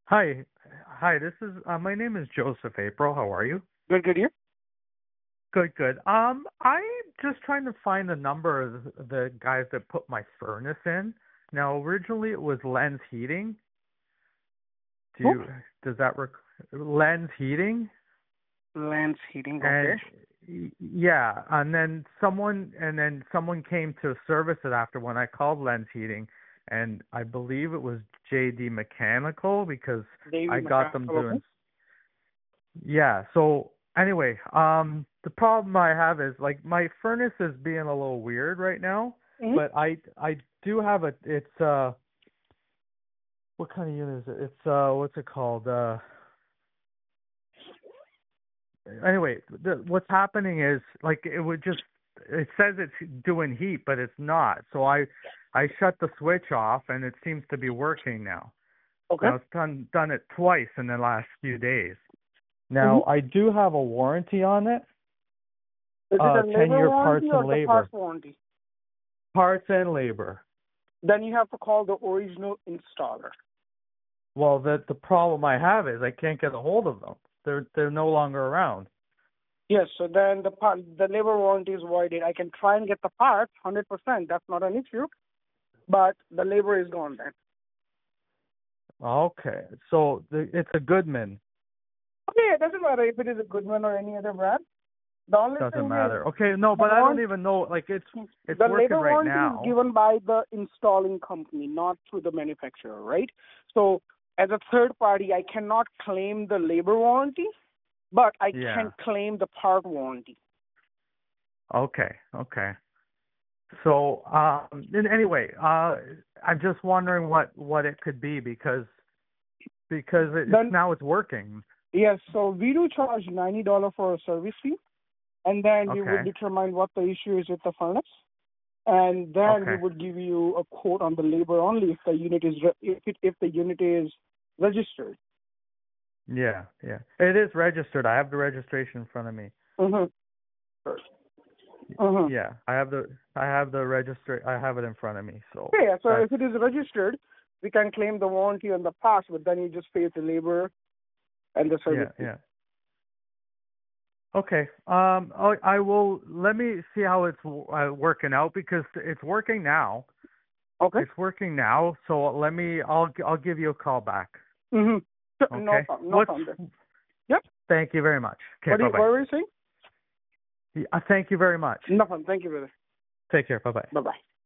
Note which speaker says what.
Speaker 1: Hi. Hi, this is my name is Joseph April. How are you?
Speaker 2: Good, good here.
Speaker 1: Good, good. I'm just trying to find the number of the guys that put my furnace in. Now, originally it was Lens Heating. Do
Speaker 2: Who?
Speaker 1: you does that rec Lens Heating?
Speaker 2: Lance Heating, okay.
Speaker 1: And yeah, and then someone came to service it after when I called Lens Heating, and I believe it was JD Mechanical because
Speaker 2: Davy
Speaker 1: I got them
Speaker 2: Mechanical, okay.
Speaker 1: doing. Yeah, so anyway, the problem I have is like my furnace is being a little weird right now,
Speaker 2: Mm-hmm.
Speaker 1: but I do have it's what kind of unit is it? It's what's it called? Anyway, what's happening is like it says it's doing heat, but it's not. So I shut the switch off and it seems to be working now.
Speaker 2: Okay.
Speaker 1: Now it's done it twice in the last few days.
Speaker 2: Mm-hmm.
Speaker 1: Now I do have a warranty on it.
Speaker 2: Is it a
Speaker 1: 10
Speaker 2: labor
Speaker 1: year parts
Speaker 2: warranty or
Speaker 1: and
Speaker 2: the parts
Speaker 1: labor.
Speaker 2: warranty?
Speaker 1: Parts and labor.
Speaker 2: Then you have to call the original installer.
Speaker 1: Well, the problem I have is I can't get a hold of them. They're no longer around.
Speaker 2: Yes, so then the labor warranty is voided. I can try and get the parts, 100%. That's not an issue. But the labor is gone then.
Speaker 1: Okay, so it's a Goodman.
Speaker 2: Okay, it doesn't matter if it is a Goodman or any other brand. The only
Speaker 1: Doesn't
Speaker 2: thing is
Speaker 1: matter. Okay, no,
Speaker 2: the
Speaker 1: but I don't even know. Like it's
Speaker 2: the
Speaker 1: working
Speaker 2: labor
Speaker 1: right
Speaker 2: warranty is
Speaker 1: now.
Speaker 2: given by the installing company, not through the manufacturer, right? So as a third party, I cannot claim the labor warranty, but I
Speaker 1: Yeah.
Speaker 2: can claim the part warranty.
Speaker 1: Okay. Okay. So and anyway, I'm just wondering what it could be because
Speaker 2: Then
Speaker 1: now it's working.
Speaker 2: yes, so we do charge $90 for a service fee, and then we would
Speaker 1: Okay.
Speaker 2: determine what the issue is with the furnace, and then we
Speaker 1: Okay.
Speaker 2: would give you a quote on the labor only if the unit is if the unit is registered.
Speaker 1: Yeah. Yeah. It is registered. I have the registration in front of me.
Speaker 2: Mm-hmm. Mm-hmm.
Speaker 1: Yeah, I have the register. I have it in front of me. So
Speaker 2: Yeah, so
Speaker 1: that's
Speaker 2: if it is registered, we can claim the warranty on the parts, but then you just pay the labor and the
Speaker 1: yeah,
Speaker 2: service fee.
Speaker 1: yeah. Okay. I will. Let me see how it's working out because it's working now.
Speaker 2: Okay.
Speaker 1: It's working now. So let me. I'll give you a call back.
Speaker 2: Mm-hmm. Sure, no
Speaker 1: Okay.
Speaker 2: problem. No
Speaker 1: What's?
Speaker 2: problem. There. Yep.
Speaker 1: Thank you very much. Okay.
Speaker 2: What
Speaker 1: Bye
Speaker 2: what
Speaker 1: bye.
Speaker 2: were you saying?
Speaker 1: Thank you very much.
Speaker 2: No problem. Thank you, brother.
Speaker 1: Take care. Bye bye.
Speaker 2: Bye bye.